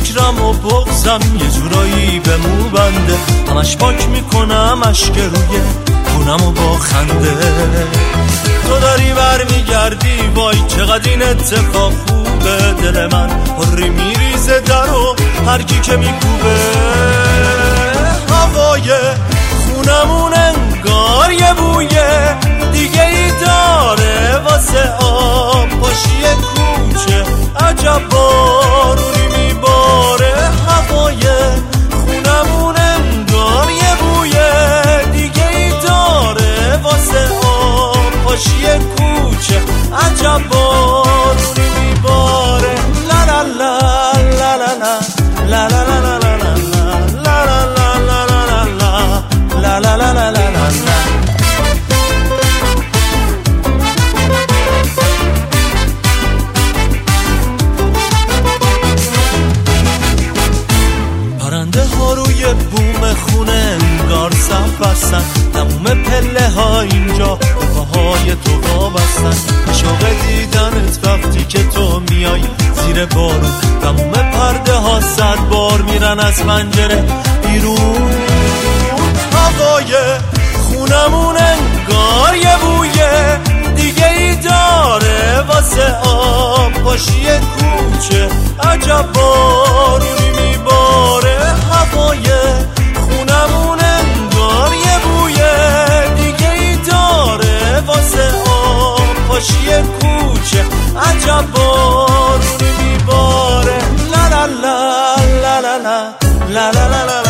فکرم و بغزم یه جورایی به مو بنده، همش پاک میکنم اشک روی خونم و با خنده. تو داری برمیگردی وای چقدر این اتفاق خوبه، دل من پری میریزه در و هر کی که میکوبه. هوای خونمون انگار یه بویه دیگه ای داره واسه آب پاشی کوچه، عجب بارونی میباره. هوای خونمون انگار یه بویه دیگه ای داره واسه آب پاشی کوچه، عجب بارونی میباره. لا لا لا لا لا لا لا لا لا لا لا لا لا لا لا. پرنده ها روی بوم خونه انگار صف بستن، تموم پله ها اینجا به پاهای تو وابستن. شوق دیدنت وقتی که تو میای زیر بارون، تموم پرده ها 100 بار میرن از پنجره بیرون. هوای خونمون انگار یه بویه دیگه ای داره واسه آب پاشی کوچه، عجب بارونی میباره. هوای خونمون انگار یه بویه دیگه ای داره واسه آب پاشی کوچه، عجب بارونی میباره. لا لا لا لا لا لا لا لا لا.